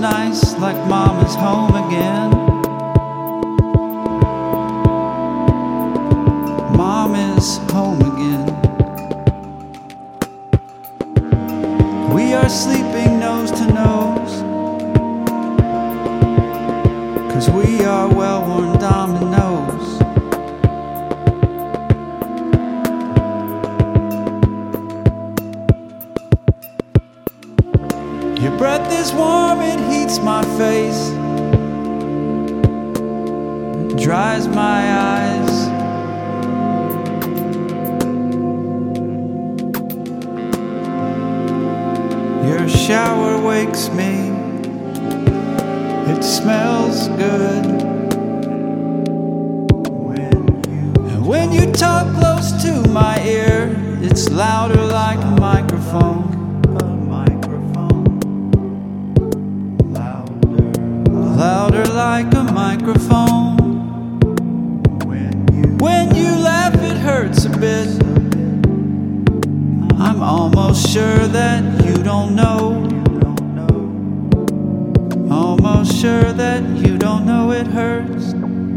nice, like Mama's home again. Mom is home again. We are sleeping nose to nose, 'cause we are well-worn dominoes. Your breath is warm, it heats my face, dries my eyes. Your shower wakes me, it smells good. And when you talk close to my ear, it's louder like a microphone. Louder like a microphone. When you laugh, it hurts a bit. I'm almost sure that you don't know. Almost sure that you don't know it hurts.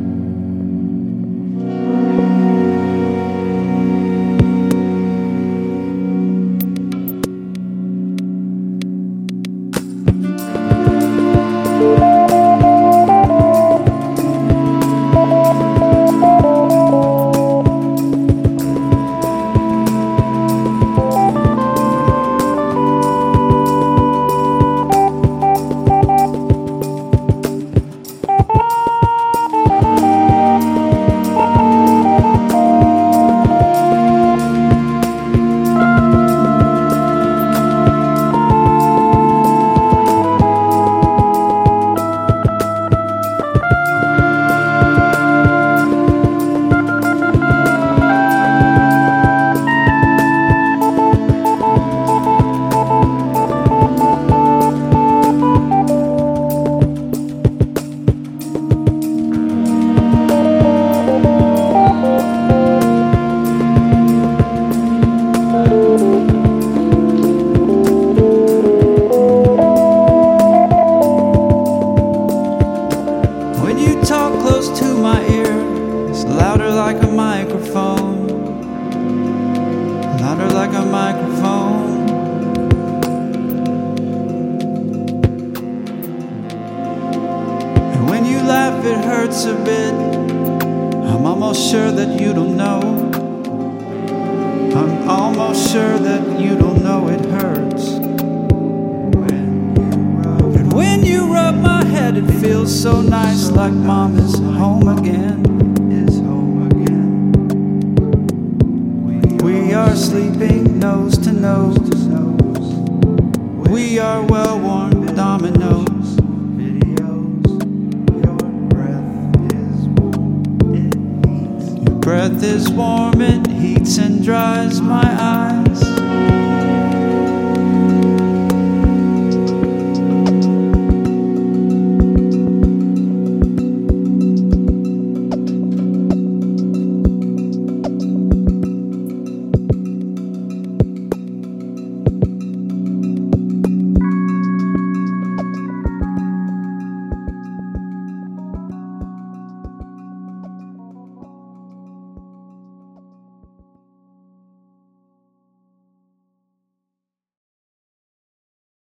To my ear, it's louder like a microphone. Louder like a microphone. And when you laugh, it hurts a bit. I'm almost sure that you don't know. I'm almost sure that you don't know it hurts. And when you rub my head, it feels so nice, like Mom is home again. We are sleeping nose to nose. We are well-worn dominoes. Your breath is warm, it heats and dries my eyes.